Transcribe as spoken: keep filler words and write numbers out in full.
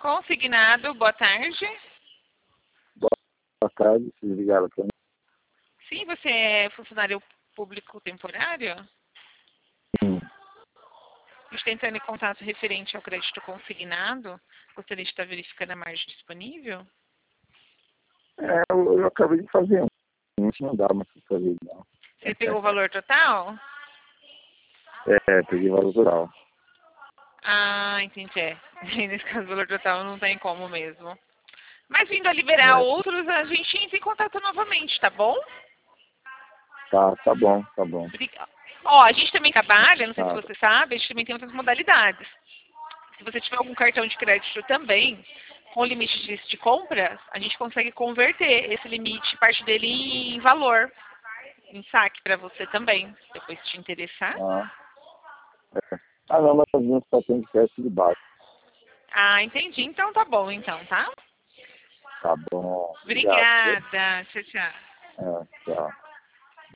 Consignado, boa tarde. Boa tarde, se ligaram para mim. Sim, você é funcionário público temporário? Sim. A gente está entrando em contato referente ao crédito consignado. Gostaria de estar verificando a margem disponível? É, eu, eu acabei de fazer um. Não dá mais para fazer, não. Você pegou o valor total? É, peguei valor total. Ah, entendi. É. Nesse caso, o valor total não tem como mesmo. Mas vindo a liberar É. outros, a gente entra em contato novamente, tá bom? Tá, tá bom, tá bom. Obrigada. Ó, a gente também trabalha, não sei se Tá. você sabe, a gente também tem outras modalidades. Se você tiver algum cartão de crédito também, com limite de, de compras, a gente consegue converter esse limite, parte dele em valor, em saque para você também, depois te interessar. Ah, é. Ah, não, mas as minhas patentes de crédito de baixo. Ah, entendi. Então tá bom, então, tá? Tá bom. Obrigado. Obrigada. Tchau, tchau. É, tchau.